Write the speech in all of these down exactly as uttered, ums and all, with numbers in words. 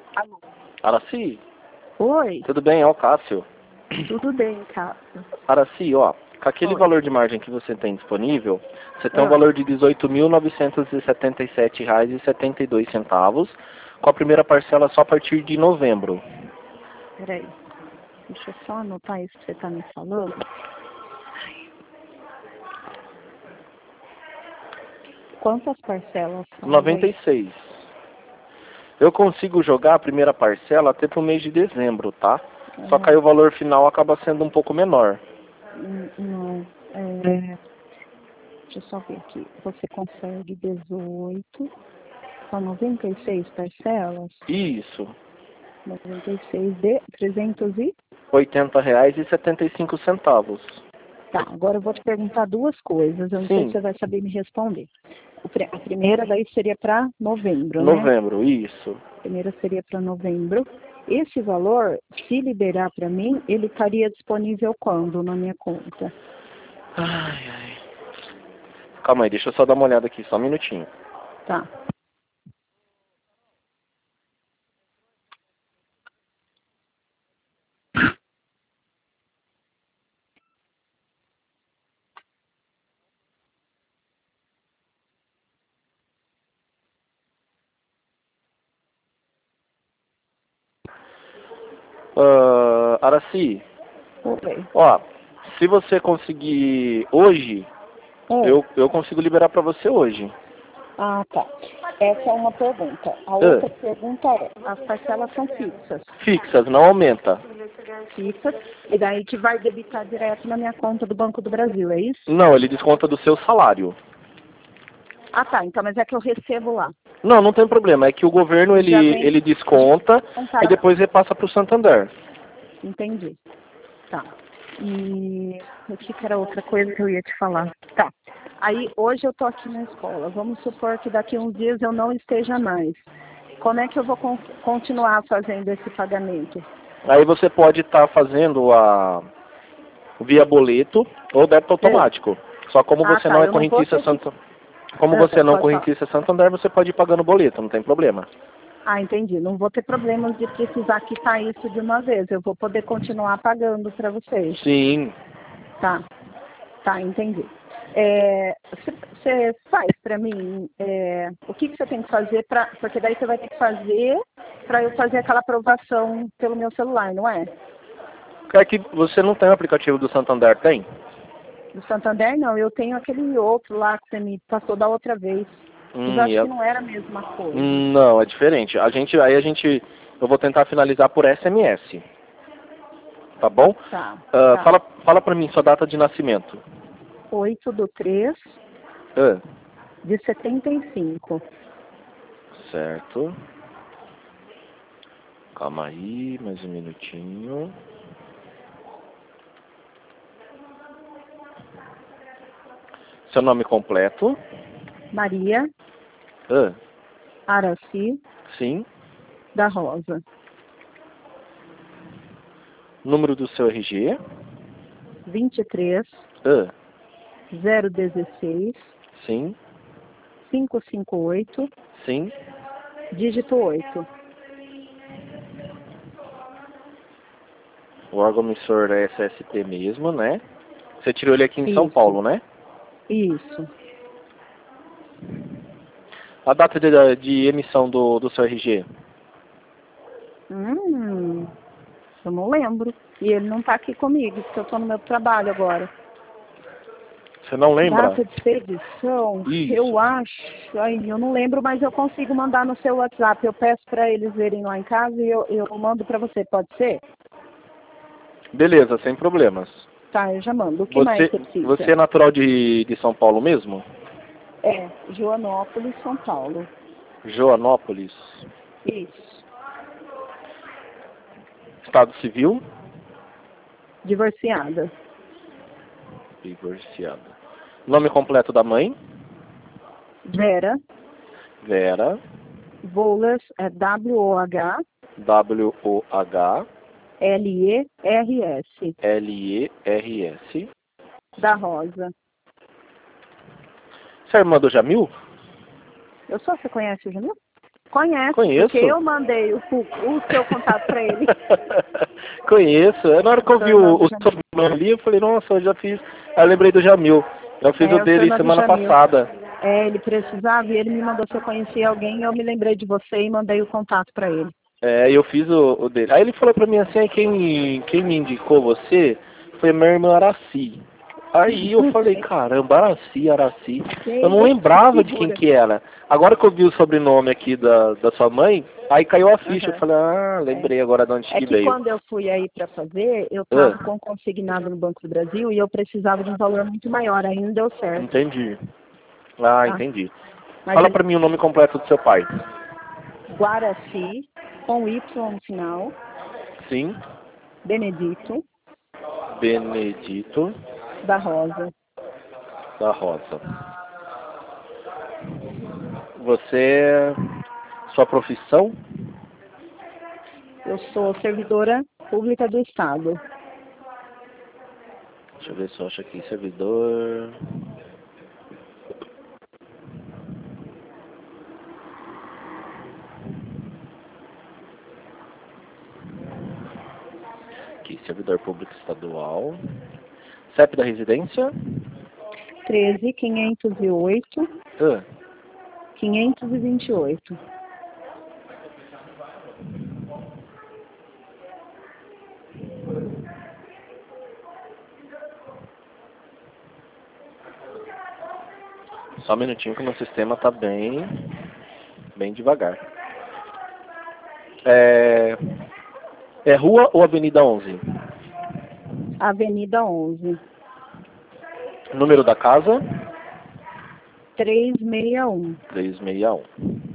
Alô? Araci, Oi, tudo bem? É o Cássio. tudo bem, Cássio? Araci, ó, com aquele Oi. valor de margem que você tem disponível, você tem um Ah, valor de dezoito mil novecentos e setenta e sete reais e setenta e dois centavos, com a primeira parcela só a partir de novembro. peraí. Deixa eu só anotar isso que você está me falando. Quantas parcelas são noventa e aí? seis. Eu consigo jogar a primeira parcela até pro mês de dezembro, tá? Só que aí o Ah, valor final acaba sendo um pouco menor. hum, não. É, deixa eu só ver aqui. Você consegue dezoito. São noventa e seis parcelas? Isso. noventa e seis de trezentos e... oitenta reais e setenta e cinco centavos. Tá, agora eu vou te perguntar duas coisas. Eu não sei se Sim, você vai saber me responder. O pri- A primeira daí seria para novembro, né? novembro, isso. A primeira seria para novembro. Esse valor, se liberar para mim, ele estaria disponível quando na minha conta? Ai, ai. Calma aí, deixa eu só dar uma olhada aqui, só um minutinho. Tá. Ah, Araci, Oi. ó, se você conseguir hoje, Ah, eu, eu consigo liberar pra você hoje. ah, tá. Essa é uma pergunta. A Ah, outra pergunta é, as parcelas são fixas? fixas, não aumenta. Fixas, e daí que vai debitar direto na minha conta do Banco do Brasil, é isso? Não, ele desconta do seu salário. Ah, tá. Então, mas é que eu recebo lá. Não, não tem problema, é que o governo Já ele, vem ele desconta e descontado. depois repassa pro Santander. Entendi. Tá. E o que que era outra coisa que eu ia te falar? Tá. Aí hoje eu tô aqui na escola. Vamos supor que daqui uns dias eu não esteja mais. Como é que eu vou con- continuar fazendo esse pagamento? Aí você pode estar fazendo a via boleto ou débito É. automático. Só como Ah, você tá. não é Eu não vou correntista ter que. Santo, como Ah, você não é pode falar. correntista Santander, você pode ir pagando boleto, não tem problema. Ah, entendi. Não vou ter problemas de precisar quitar isso de uma vez. Eu vou poder continuar pagando para vocês. Sim. Tá. Tá, entendi. É, você faz para mim é, o que, que você tem que fazer para, porque daí você vai ter que fazer para eu fazer aquela aprovação pelo meu celular, não é? É que você não tem o aplicativo do Santander, tem? Do Santander não, eu tenho aquele outro lá que você me passou da outra vez. Mas eu Hum, e acho que é- não era a mesma coisa. hum, não, é diferente. A gente, aí a gente, eu vou tentar finalizar por S M S, tá bom? Tá, Ah, tá. fala, fala pra mim sua data de nascimento. oito do três Ah, de setenta e cinco. certo. Calma aí, mais um minutinho. Seu nome completo? Maria Ah, Araci sim. da Rosa. Número do seu R G? vinte e três, Ah, zero dezesseis, sim, quinhentos e cinquenta e oito, sim. dígito oito. O órgão emissor é S S P mesmo, né? Você tirou ele aqui em São Isso, Paulo, né? isso. A data de, de emissão do, do seu R G? Hum, eu não lembro. E ele não está aqui comigo, porque eu estou no meu trabalho agora. Você não lembra? Data de expedição, Isso. eu acho. Ai, eu não lembro, mas eu consigo mandar no seu WhatsApp. Eu peço para eles verem lá em casa e eu, eu mando para você, pode ser? Beleza, sem problemas. Tá, eu já mando. O que mais Você, você precisa? você é natural de, de São Paulo mesmo? É, Joanópolis, São Paulo. Joanópolis. Isso. Estado civil? Divorciada. Divorciada. Nome completo da mãe? Vera Vera. Wohlers, é W O H W O H L E R S. L E R S. Da Rosa. Você é irmã do Jamil? Eu só, você conhece o Jamil? Conhece, Conheço. porque eu mandei o, o seu contato para ele. Conheço. Na hora que eu vi o, o sobrenome ali, eu falei, nossa, eu já fiz. Aí eu lembrei do Jamil. Eu fiz É, o dele o semana Jamil. passada. É, ele precisava e ele me mandou se eu conhecia alguém, eu me lembrei de você e mandei o contato para ele. É, eu fiz o, o dele. Aí ele falou pra mim assim, quem, quem me indicou você foi minha irmã Araci. Aí eu falei, caramba, Araci, Araci. Eu não lembrava de quem que era. Agora que eu vi o sobrenome aqui da, da sua mãe, aí caiu a ficha. Uhum. Eu falei, ah, lembrei agora de onde É que que veio. quando eu fui aí para fazer, eu estava Ah. com consignado no Banco do Brasil e eu precisava de um valor muito maior, aí não deu certo. Entendi. Ah, Tá. entendi. Mas Fala ele... pra mim o nome completo do seu pai. Guaraci, com Y no final, Sim. Benedito Benedito da Rosa. da Rosa. Você, sua profissão? Eu sou servidora pública do Estado. Deixa eu ver se eu acho aqui, servidor. Aqui, servidor público estadual. C E P da residência? treze, quinhentos e oito, Ah, quinhentos e vinte e oito. só um minutinho que o meu sistema tá bem, bem devagar. É, é rua ou avenida onze? Avenida onze, Número da casa? trezentos e sessenta e um. trezentos e sessenta e um.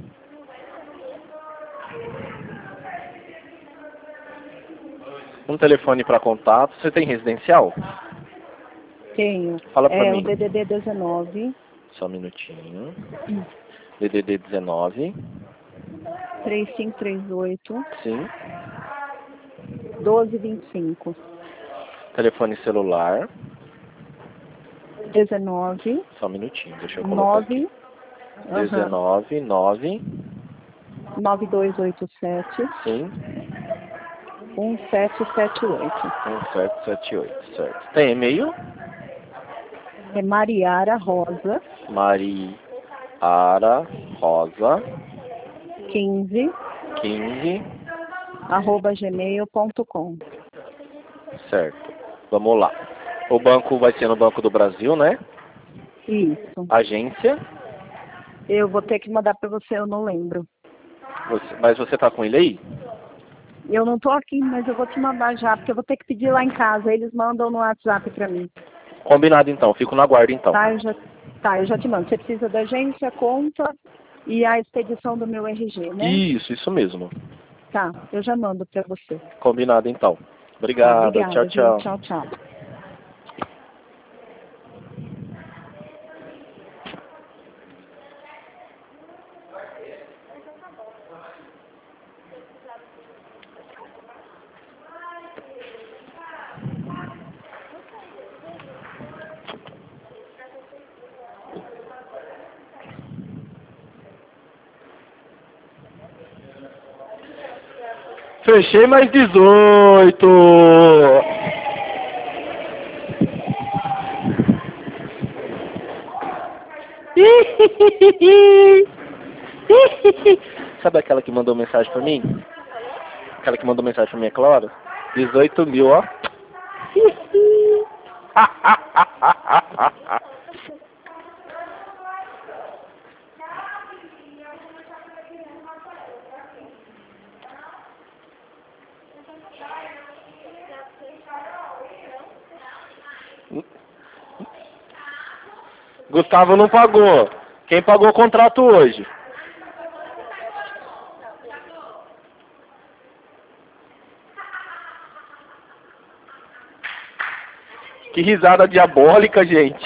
Um telefone para contato. Você tem residencial? Tenho. Fala pra É mim. o D D D dezenove. Só um minutinho. D D D dezenove. três cinco três oito, Sim. doze vinte e cinco. Telefone celular. dezenove, Só um minutinho, deixa eu colocar aqui. nove, dezenove, nove. nove dois oito sete, Sim. um sete sete oito. um sete sete oito, certo. Tem e-mail? É Mariara Rosa, Mariara Rosa quinze, quinze. arroba gmail ponto com. Certo. Vamos lá. O banco vai ser no Banco do Brasil, né? Isso. Agência. Eu vou ter que mandar para você, eu não lembro. Você, mas você tá com ele aí? Eu não tô aqui, mas eu vou te mandar já, porque eu vou ter que pedir lá em casa. Eles mandam no WhatsApp para mim. Combinado então, fico na guarda então. Tá, eu já, tá, eu já te mando. Você precisa da agência, conta e a expedição do meu R G, né? Isso, isso mesmo. Tá, eu já mando para você. Combinado então. Tá, Obrigado, obrigada, tchau, viu? tchau. Tchau, tchau. Fechei mais dezoito. Sabe aquela que mandou mensagem pra mim? Aquela que mandou mensagem pra mim, é claro? dezoito mil, ó. Gustavo não pagou. Quem pagou o contrato hoje? Que risada diabólica, gente.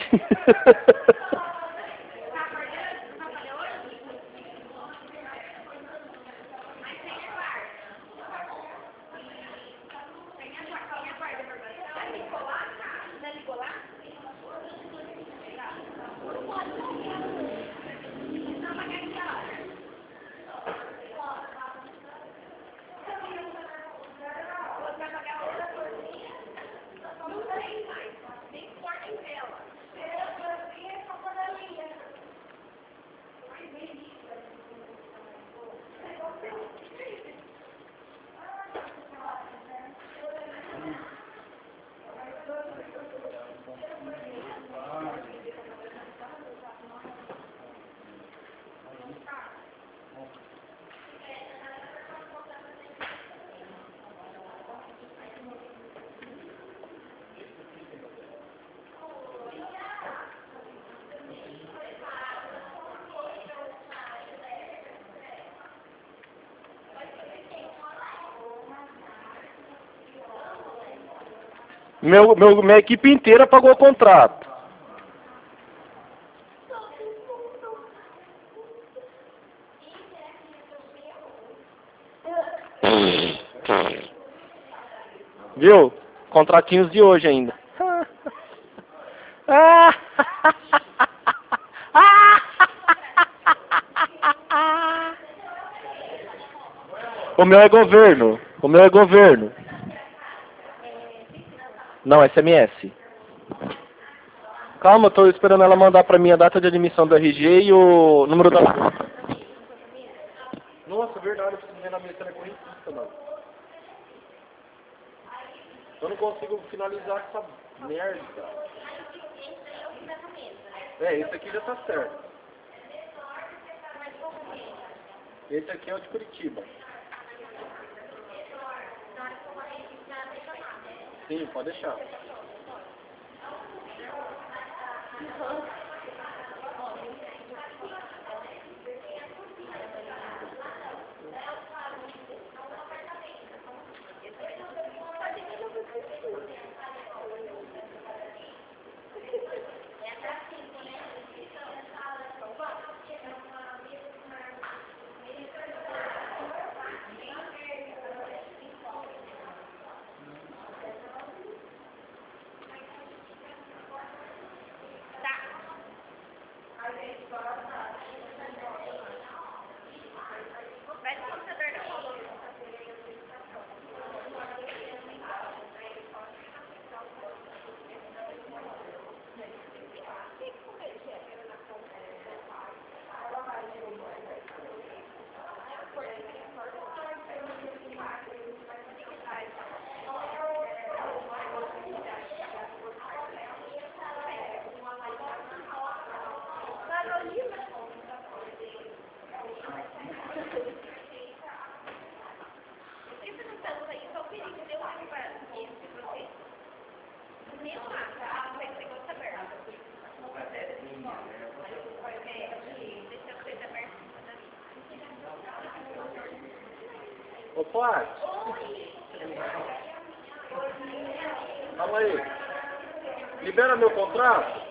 Meu, meu, minha equipe inteira pagou o contrato. Viu? Contratinhos de hoje ainda. O meu é governo. O meu é governo. Não, S M S. Calma, eu tô esperando ela mandar pra mim a data de admissão do R G e o número da... Nossa, verdade, eu preciso ver na minha correntista, mano. Eu não consigo finalizar com essa merda. É, esse aqui já tá certo. Esse aqui é o de Curitiba. Sim, pode deixar. Ô, pai. Calma aí. Libera meu contrato?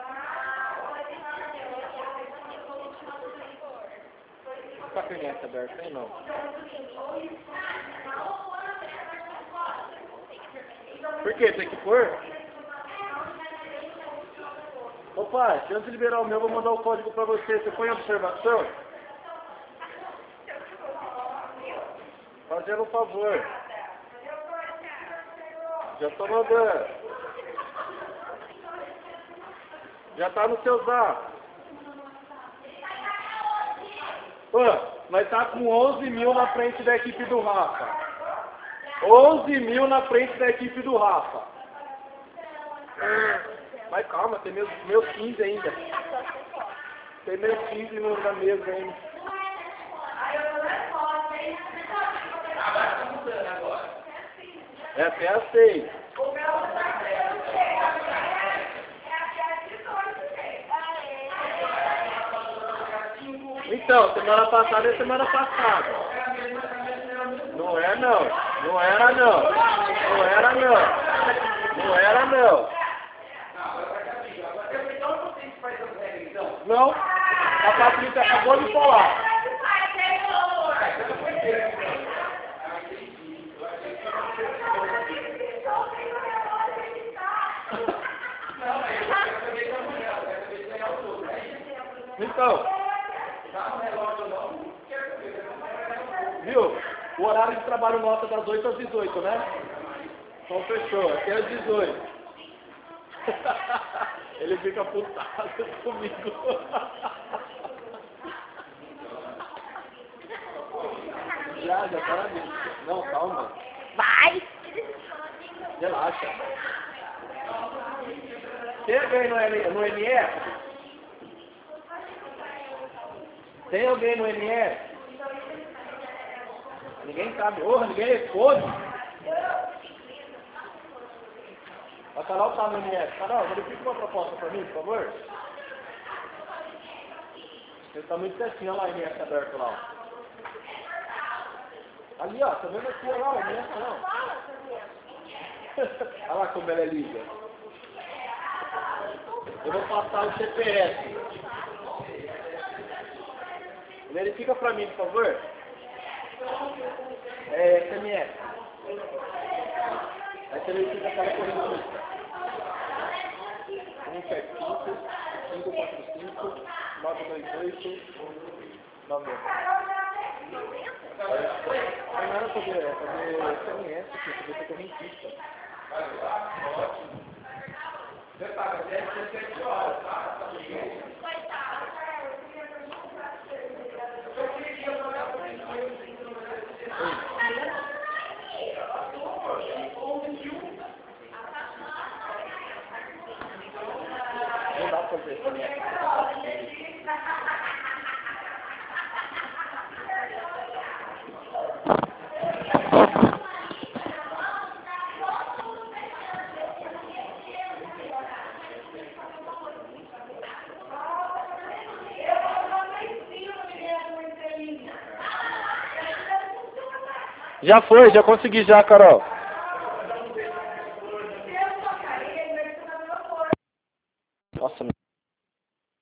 Tá com a caneta aberta aí, não? Por quê? Tem que pôr? Ô, pai, antes de liberar o meu, eu vou mandar o código pra você. Você põe a observação? Fazendo um favor. Já tô mandando. Já tá no seu zap. Pô, nós tá com onze mil na frente da equipe do Rafa. onze mil na frente da equipe do Rafa. Mas calma, tem meus, meus quinze ainda. Tem meus quinze no, na mesa ainda. É até às seis. Então, semana passada é semana passada. Não é não. Não era não. Não era não. Não era não. Não. A Patrícia acabou de falar. Então, viu? O horário de trabalho nota das oito às dezoito, né? Então fechou, até às dezoito. Ele fica putado comigo. Já, já tá na mesa. Não, calma. Vai! Relaxa. Tem alguém no, N- no N S? Tem alguém no N S? Ninguém sabe. Porra, ninguém responde. A Carol tá no N S. Carol, verifica uma proposta pra mim, por favor. Ele tá muito certinho, olha lá o N S aberto lá. Ali, ó, tá vendo aqui, olha lá o N S, não. Olha lá como ela é linda. Eu vou passar o C P F. Verifica pra mim, por favor. É S M S. Aí você verifica aquela correntista. um sete cinco, cinco quatro cinco, nove dois oito, nove nove. Não era fazer, é fazer S M S, fazer essa correntista. Você tá, é dezessete horas, tá? Não dá pra fazer S M S. Já foi, já consegui já, Carol. Nossa,